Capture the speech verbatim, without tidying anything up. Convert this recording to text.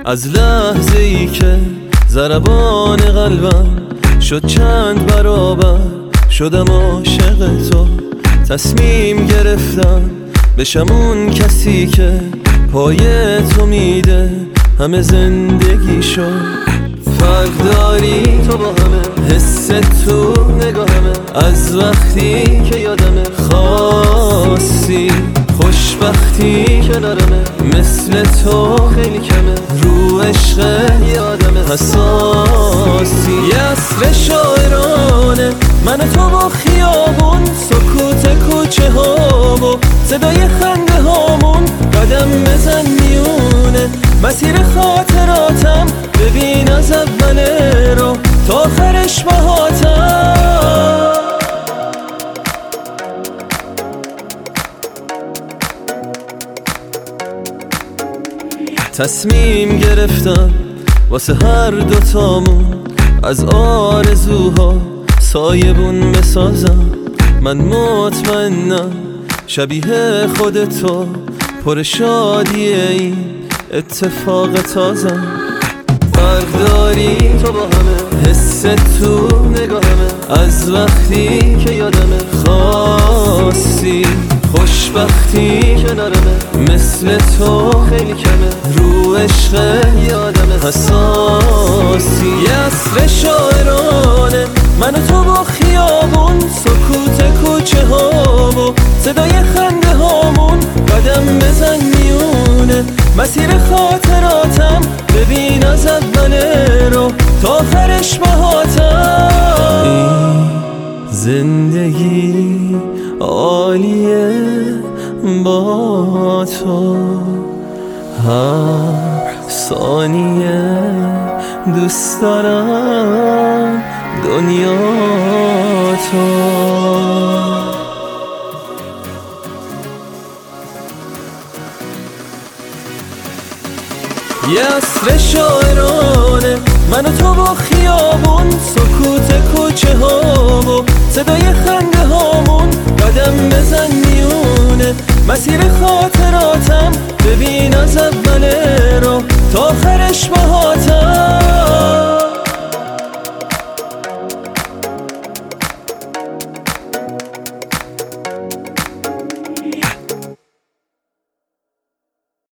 از لحظه ای که ضربان قلبم شد چند برابر، شدم عاشق تو. تصمیم گرفتم بشم اون کسی که پای تو میده همه زندگی شد. فرق داری تو با همه، حس تو نگاهمه، از وقتی که یادمه خواستی خوشبختی کنارمه. مثل تو خیلی کمه، رو عشق یادمه حساسی. یه عصر شاعرانه من تو با خیابون، سکوت کوچه ها و صدای خنده هامون. قدم بزن میونه مسیر خاطراتم، ببین از اول رو تا آخرش باهاتم. تصمیم گرفتم واسه هر دوتامون از آرزوها سایبون بسازم. من مطمئنم شبیه خودتو پر شادیه این اتفاق تازم. فرق داری تو با همه، حس تو نگاهمه، از وقتی که یادمه خواستی خوشبختی کنارمه. مثل تو خیلی کمه، رو عشق یادمه حساسی. یه عصر شاعرانه من تو با خیابون، سکوت کوچه ها و صدای خنده هامون. قدم بزن میونه مسیر خاطراتم، ببین از اول رو تا آخرش باهاتم. این زندگی عالیه با تو، هر ثانیه دوست دارم دنیا تو. یه عصر شاعرانه من تو با خیابون، سکوت کوچه ها و صدای خنده هامون. قدم بزن میونه مسیر خاطراتم، ببین از اول رو تا آخرش باهاتم.